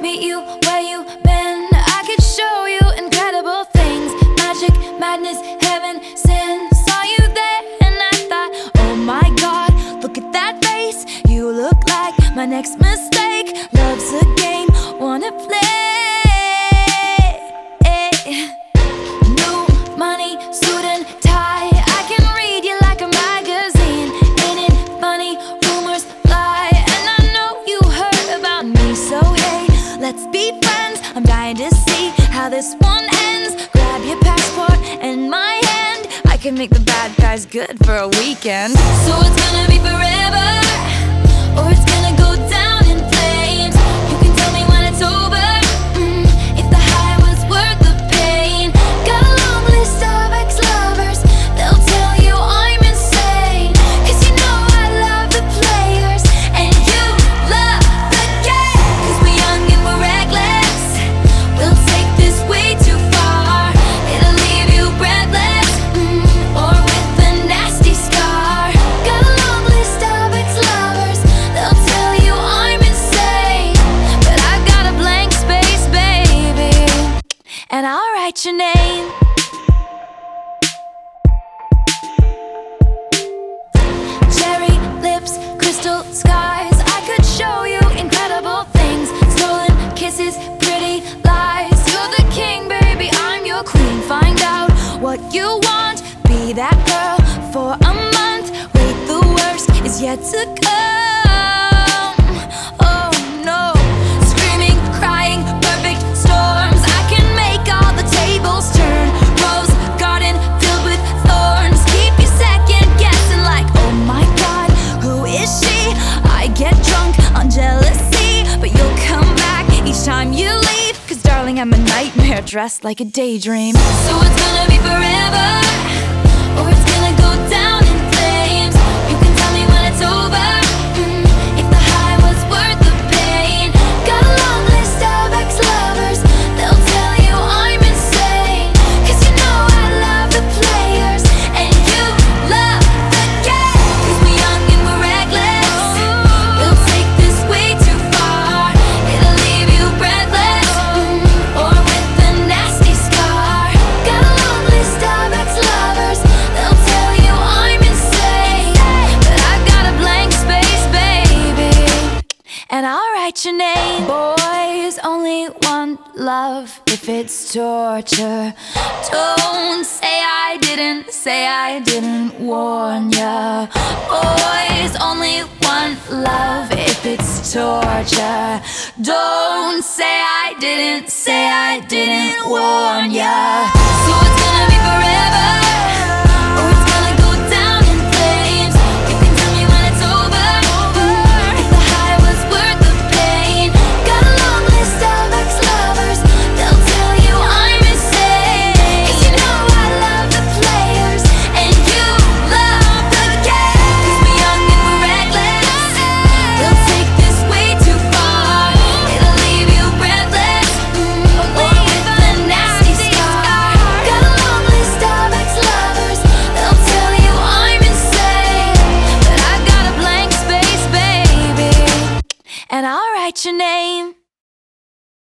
meet you where you been. I could show you incredible things. Magic, madness, heaven, sin. Saw you there and I thought, oh my God, look at that face. You look like my next mistake. Love's a game, wanna play. New money, suit and tie. I can read you like a magazine. Ain't it funny? Rumors fly, and I know you heard about me. So hey, let's be friends. I'm dying to see how this one ends. Grab your passport and my hand. I can make the bad guys good for a weekend. So it's gonna be forever, or it's gonna go down in flames. You can tell me when it's over, if the high was worth the pain. Got a long list of ex-lovers, they'll tell you I'm insane. Cause you know I love the players, and you love the game. Cause we're young and we're reckless, we'll take this way too far. It'll leave you breathless, or with a nasty scar. Got a long list of ex-lovers, they'll tell you I'm insane. But I've got a blank space, baby, and I'll write your name. Cherry lips, crystal skies. I could show you incredible things. Stolen kisses, pretty lies. You're the king, baby, I'm your queen. Find out what you want, be that girl for a month. Wait, the worst is yet to come. Oh no, screaming, crying, perfect storms. I can make all the tables turn. Rose garden filled with thorns. Keep you second guessing like, oh my God, who is she? I get drunk on jealousy, but you'll come back each time you leave. Cause darling, I'm a nightmare dressed like a daydream. So it's gonna be forever, or it's gonna go down in flames. You can tell me when it's over, if the high was worth the pain. Got a long list of ex-lovers, they'll tell you I'm insane. Cause you know I love the players, and you love the game. Cause we're young and we're reckless, we'll take this way too far. It'll leave you breathless, or with a nasty scar. Got a long list of ex-lovers, they'll tell you I'm insane. But I've got a blank space, baby, and I'll write your name. Boys only want love if it's torture. Don't say I didn't warn ya. Boys only want love if it's torture. Don't say I didn't warn ya. So it's gonna be forever,